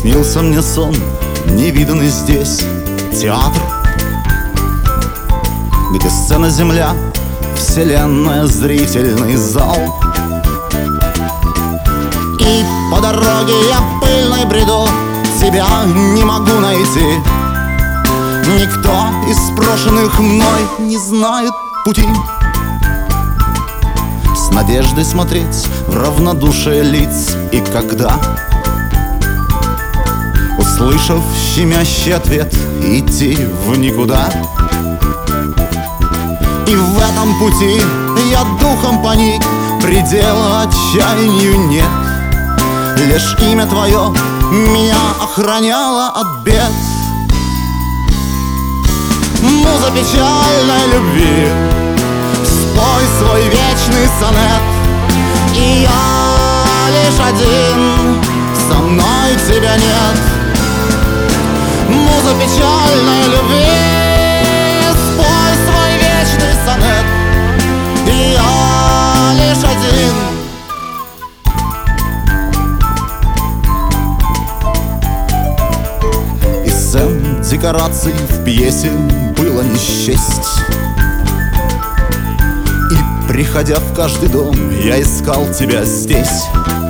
Снился мне сон, невиданный здесь театр, где сцена земля, вселенная, зрительный зал. И по дороге я пыльной бреду, тебя не могу найти. Никто из спрошенных мной не знает пути. С надеждой смотреть в равнодушие лиц, и когда, услышав щемящий ответ, идти в никуда. И в этом пути я духом паник, предела отчаянию нет. Лишь имя твое меня охраняло от бед. Муза печальной любви, спой свой вечный сонет. И я лишь один, со мной тебя нет. Муза печальной любви, спой свой вечный сонет. И я лишь один. И сцен, декораций в пьесе было не счесть. И, приходя в каждый дом, я искал тебя здесь.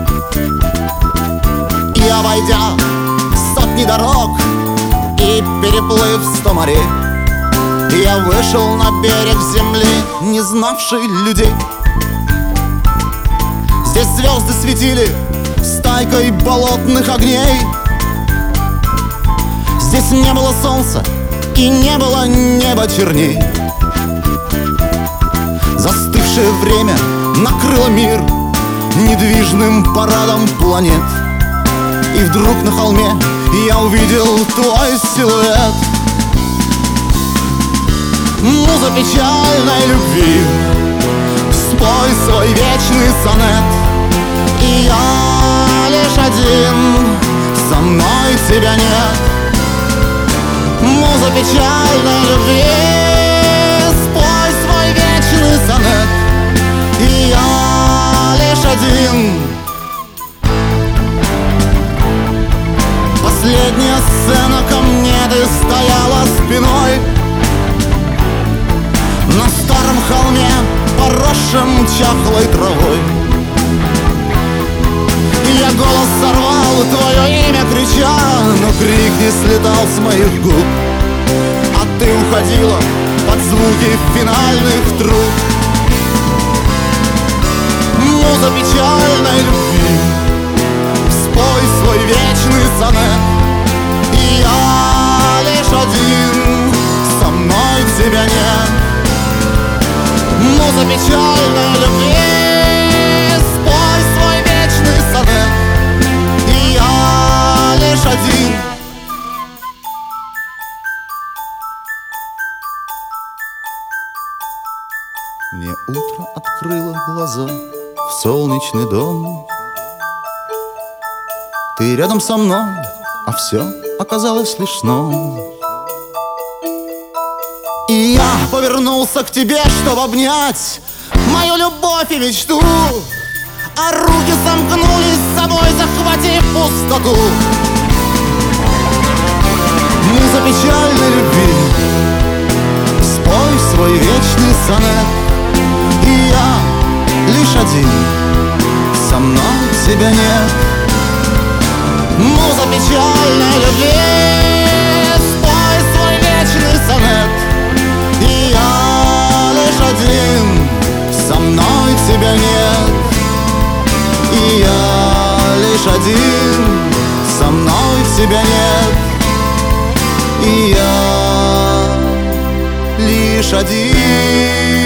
И, обойдя сотни дорог и переплыв 100 морей, я вышел на берег земли, не знавший людей. Здесь звезды светили стайкой болотных огней. Здесь не было солнца и не было неба черней. Застывшее время накрыло мир недвижным парадом планет. И вдруг на холме я увидел твой силуэт. Муза печальной любви, спой свой вечный сонет. И я лишь один, со мной тебя нет. Муза печальной любви, спой свой вечный сонет. И я лишь один. Последняя сцена, ко мне ты стояла спиной на старом холме, поросшем чахлой травой. Я голос сорвал, твое имя крича, но крик не слетал с моих губ. А ты уходила под звуки финальных труб. Муза печальной любви, спой свой вечный сонет. И я лишь один, со мной тебя нет. Муза печальной любви, спой свой вечный сонет. И я лишь один. Мне утро открыло глаза в солнечный дом. Ты рядом со мной, а все оказалось лишь сном. И я повернулся к тебе, чтобы обнять мою любовь и мечту. А руки сомкнулись с собой, захватив пустоту. Муза печальной любви, спой свой вечный сонет. И я лишь один, со мной тебя нет. Муза печальной любви, спой свой вечный сонет. И я лишь один, со мной тебя нет. И я лишь один, со мной тебя нет. И я лишь один.